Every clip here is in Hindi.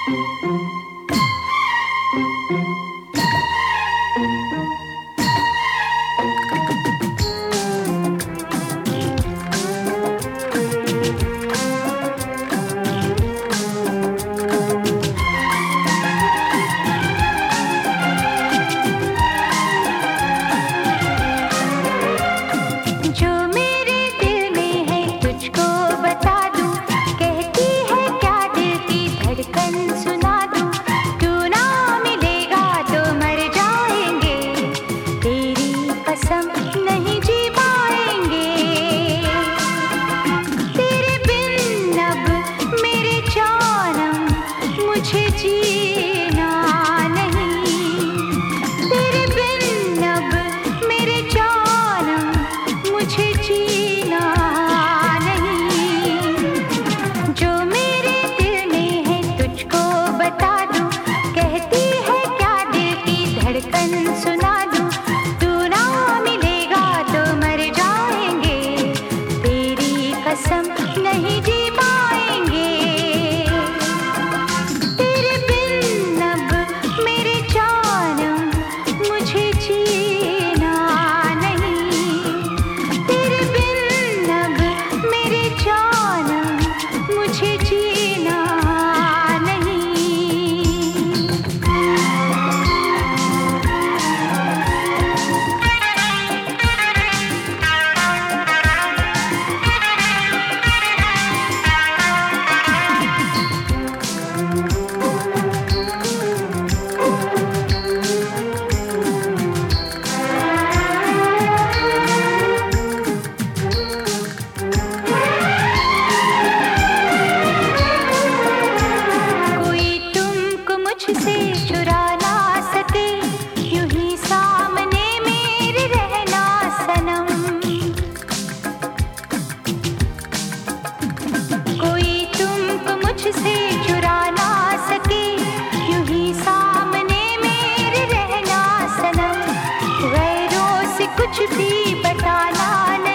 कुछ भी बताना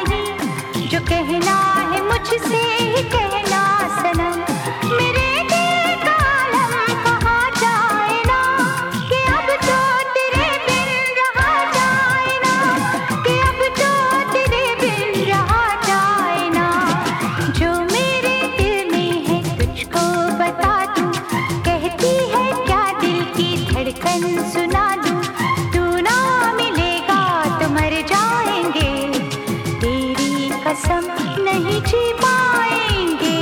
नहीं, जो कहना है मुझसे ही कहना सनम। मेरे दिल का आलम कहाँ जाए ना, कि अब तो तेरे बिन रहा जाए ना, कि अब तो तेरे बिन रहा जाए ना। जो मेरे दिल में है तुझको बता दूं, कहती है क्या दिल की धड़कन सुना दूं। तू ना मिलेगा तो मर जाएंगे, तेरी कसम नहीं जी पाएंगे।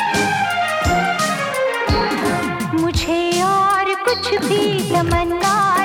मुझे और कुछ भी तमन्ना